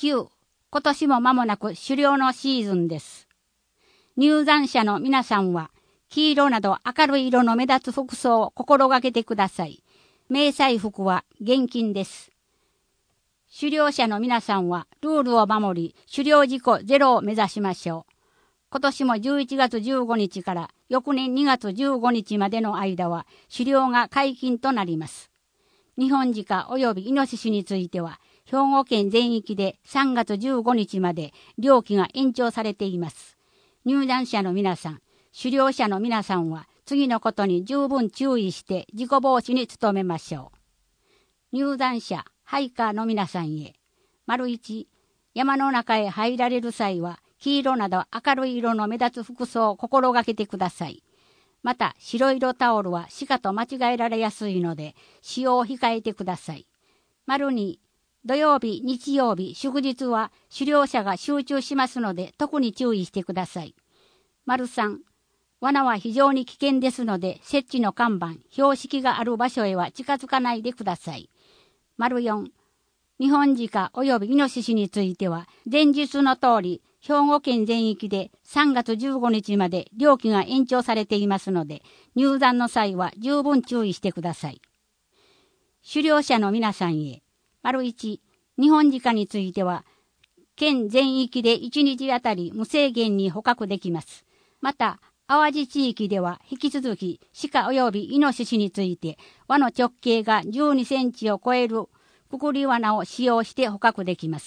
9、今年も間もなく狩猟のシーズンです。入山者の皆さんは、黄色など明るい色の目立つ服装を心がけてください。迷彩服は厳禁です。狩猟者の皆さんはルールを守り、狩猟事故ゼロを目指しましょう。今年も11月15日から翌年2月15日までの間は狩猟が解禁となります。日本鹿及びイノシシについては、兵庫県全域で3月15日まで猟期が延長されています。入山者の皆さん、狩猟者の皆さんは次のことに十分注意して事故防止に努めましょう。入山者、ハイカーの皆さんへ。1、山の中へ入られる際は黄色など明るい色の目立つ服装を心がけてください。また白色タオルは鹿と間違えられやすいので使用を控えてください。2、土曜日、日曜日、祝日は狩猟者が集中しますので特に注意してください。3、罠は非常に危険ですので設置の看板、標識がある場所へは近づかないでください。4、日本鹿及びイノシシについては前日の通り兵庫県全域で3月15日まで猟期が延長されていますので入山の際は十分注意してください。狩猟者の皆さんへ。1、日本鹿については県全域で1日あたり無制限に捕獲できます。また淡路地域では引き続き鹿及びイノシシについて輪の直径が12センチを超えるくくり罠を使用して捕獲できます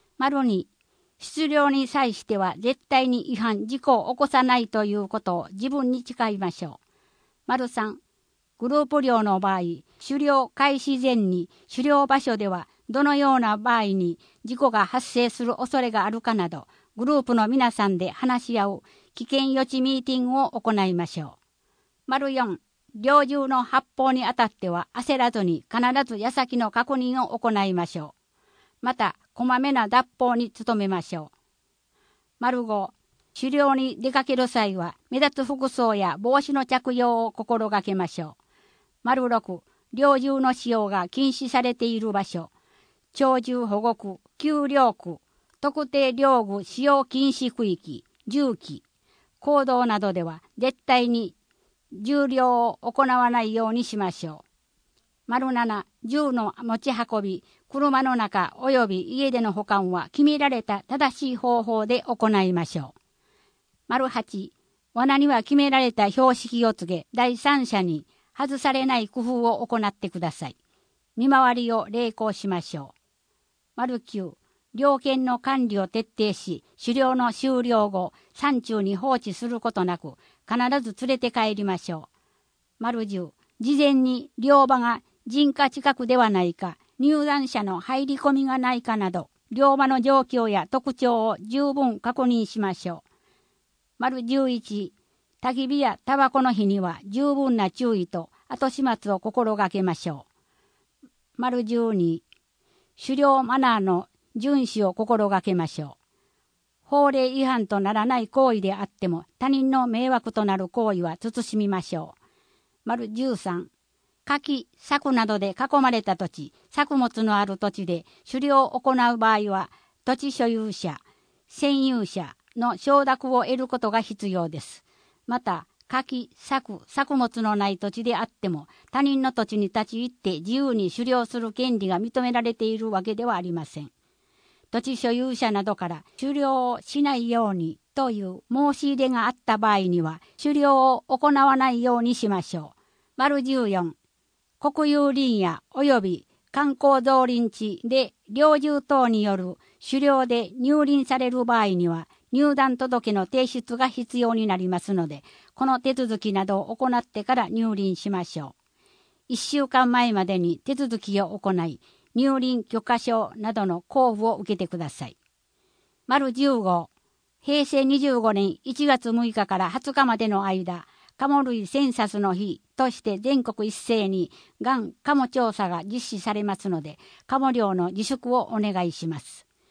。2、出猟に際しては絶対に違反、事故を起こさないということを自分に誓いましょう。3、グループ猟の場合、狩猟開始前に狩猟場所ではどのような場合に事故が発生する恐れがあるかなど、グループの皆さんで話し合う危険予知ミーティングを行いましょう。4、猟銃の発砲にあたっては焦らずに必ず矢先の確認を行いましょう。また、こまめな脱法に努めましょう。5、狩猟に出かける際は目立つ服装や帽子の着用を心がけましょう。6、猟銃の使用が禁止されている場所、鳥獣保護区、丘陵区、特定猟具使用禁止区域、銃器、行動などでは絶対に銃猟を行わないようにしましょう。7、銃の持ち運び、車の中及び家での保管は決められた正しい方法で行いましょう。8、罠には決められた標識を告げ、第三者に外されない工夫を行ってください。見回りを励行しましょう。9、猟犬の管理を徹底し、狩猟の終了後、山中に放置することなく、必ず連れて帰りましょう。10、事前に猟場が人家近くではないか、入山者の入り込みがないかなど、猟場の状況や特徴を十分確認しましょう。11、焚き火やタバコの火には十分な注意と後始末を心がけましょう。12、狩猟マナーの遵守を心がけましょう。法令違反とならない行為であっても他人の迷惑となる行為は慎みましょう。13、柿、柵などで囲まれた土地、作物のある土地で狩猟を行う場合は土地所有者、占有者の承諾を得ることが必要です。また、柿、作物のない土地であっても他人の土地に立ち入って自由に狩猟する権利が認められているわけではありません。土地所有者などから狩猟をしないようにという申し入れがあった場合には狩猟を行わないようにしましょう。14、国有林野及び観光造林地で猟銃等による狩猟で入林される場合には入山届の提出が必要になりますので、この手続きなどを行ってから入林しましょう。1週間前までに手続きを行い、入林許可証などの交付を受けてください。15、平成25年1月6日から20日までの間、カモ類センサスの日として全国一斉にがんカモ調査が実施されますので、カモ猟の自粛をお願いします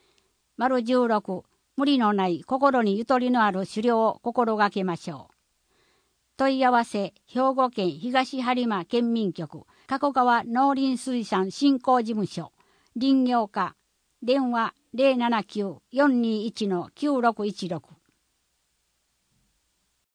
。16、無理のない心にゆとりのある狩猟を心がけましょう。問い合わせ、兵庫県東播磨県民局、加古川農林水産振興事務所、林業課、電話 079-421-9616